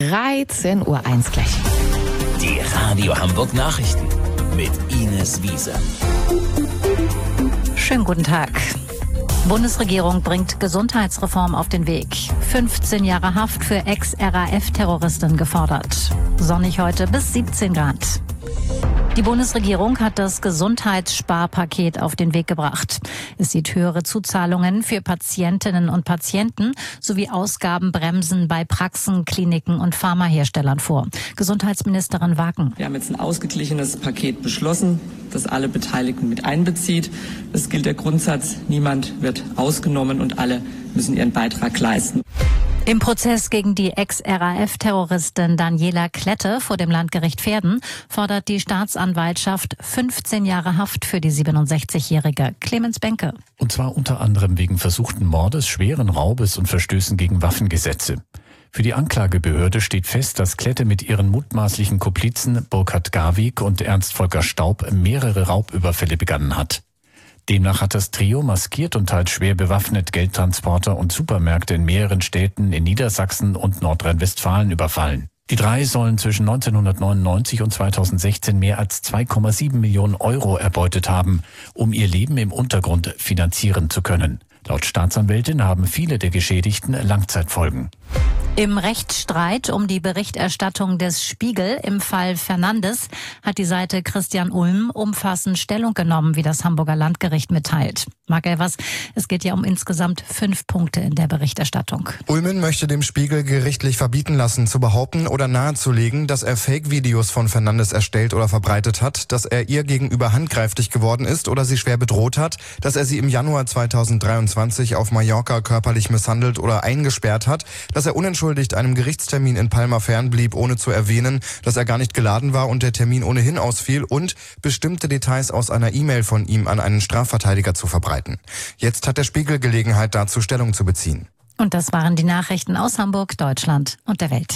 13:01 Uhr gleich. Die Radio Hamburg Nachrichten mit Ines Wiese. Schönen guten Tag. Bundesregierung bringt Gesundheitsreform auf den Weg. 15 Jahre Haft für Ex-RAF-Terroristin gefordert. Sonnig heute bis 17 Grad. Die Bundesregierung hat das Gesundheitssparpaket auf den Weg gebracht. Es sieht höhere Zuzahlungen für Patientinnen und Patienten sowie Ausgabenbremsen bei Praxen, Kliniken und Pharmaherstellern vor. Gesundheitsministerin Wagen. Wir haben jetzt ein ausgeglichenes Paket beschlossen, das alle Beteiligten mit einbezieht. Es gilt der Grundsatz, niemand wird ausgenommen und alle müssen ihren Beitrag leisten. Im Prozess gegen die Ex-RAF-Terroristin Daniela Klette vor dem Landgericht Verden fordert die Staatsanwaltschaft 15 Jahre Haft für die 67-jährige. Clemens Benke. Und zwar unter anderem wegen versuchten Mordes, schweren Raubes und Verstößen gegen Waffengesetze. Für die Anklagebehörde steht fest, dass Klette mit ihren mutmaßlichen Komplizen Burkhard Garwig und Ernst Volker Staub mehrere Raubüberfälle begangen hat. Demnach hat das Trio maskiert und teils schwer bewaffnet Geldtransporter und Supermärkte in mehreren Städten in Niedersachsen und Nordrhein-Westfalen überfallen. Die drei sollen zwischen 1999 und 2016 mehr als 2,7 Millionen Euro erbeutet haben, um ihr Leben im Untergrund finanzieren zu können. Laut Staatsanwältin haben viele der Geschädigten Langzeitfolgen. Im Rechtsstreit um die Berichterstattung des Spiegel im Fall Fernandes hat die Seite Christian Ulm umfassend Stellung genommen, wie das Hamburger Landgericht mitteilt. Marc Elvers, es geht ja um insgesamt 5 Punkte in der Berichterstattung. Ulmen möchte dem Spiegel gerichtlich verbieten lassen, zu behaupten oder nahezulegen, dass er Fake-Videos von Fernandes erstellt oder verbreitet hat, dass er ihr gegenüber handgreiflich geworden ist oder sie schwer bedroht hat, dass er sie im Januar 2023 auf Mallorca körperlich misshandelt oder eingesperrt hat, dass er unentschuldigt einem Gerichtstermin in Palma fernblieb, ohne zu erwähnen, dass er gar nicht geladen war und der Termin ohnehin ausfiel und bestimmte Details aus einer E-Mail von ihm an einen Strafverteidiger zu verbreiten. Jetzt hat der Spiegel Gelegenheit dazu, Stellung zu beziehen. Und das waren die Nachrichten aus Hamburg, Deutschland und der Welt.